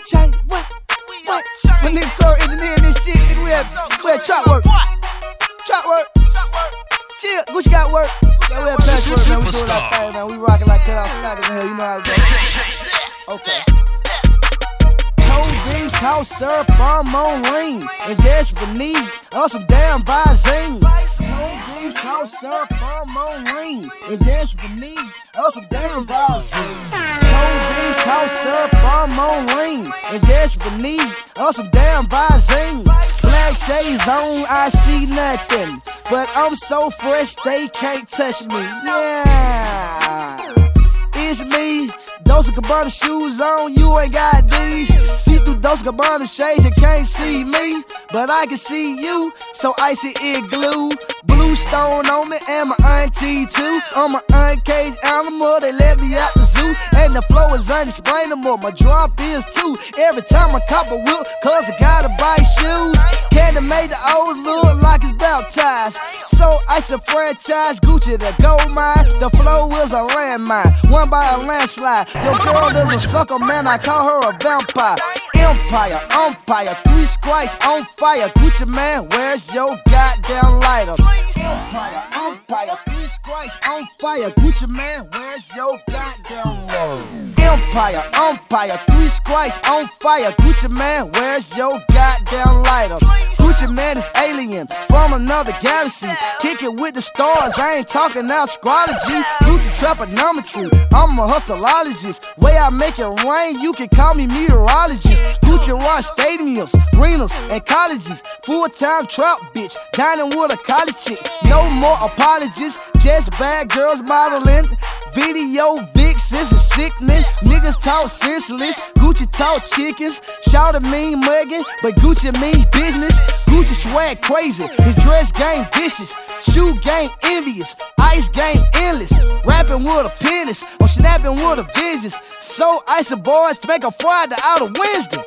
chain, what? My nigga Curry engineering this shit, nigga, we had trap work. Trap work. Chill, Gucci got work. Yeah, we had patch work, man. We doing that thing, man. We rockin' like Kyle Slackers in here, you know how it goes. Okay. Codeine, cough syrup, I'm on lean, and that's beneath on some damn Visine. Codeine, cough syrup, I'm on lean, and that's beneath on some damn Visine. Codeine, cough syrup, I'm on lean, and that's beneath on some damn Visine. Black shades on, I see nothing, but I'm so fresh they can't touch me. Yeah, it's me. Dolce & Gabbana shoes on, you ain't got these. See through Dolce & Gabbana shades, you can't see me, but I can see you. So icy igloo, blue stone on me, and my auntie too. I'm an uncaged animal, they let me out the zoo, and the flow is unexplainable. My drop is too. Every time I cop a whip, cause I gotta buy shoes. Candy made the old look like it's baptized. So ice a franchise, Gucci the gold mine. The flow is a landmine, won by a landslide. Your girl is a sucker, man, I call her a vampire. Empire, umpire, 3 strikes on fire. Gucci man, where's your goddamn lighter? Empire, umpire, 3 strikes on fire. Gucci man, where's your goddamn lighter? Empire, umpire, 3 strikes on fire. Gucci man, where's your goddamn lighter? Gucci man is alien from another galaxy. Kick it with the stars, I ain't talking astrology. Gucci trigonometry, I'm a hustleologist. Way I make it rain, you can call me meteorologist. Gucci run stadiums, arenas, and colleges. Full-time trap bitch, dining with a college chick. No more apologies, just bad girls modeling. Video vixens is sickening. Niggas talk senseless, Gucci talk chickens. Shout at mean mugging, but Gucci mean business. Gucci swag crazy, his dress game vicious. Shoe game envious, ice game endless. Rapping with a penis, I'm snapping with a vengeance. So icy boys make a Friday out of Wednesday.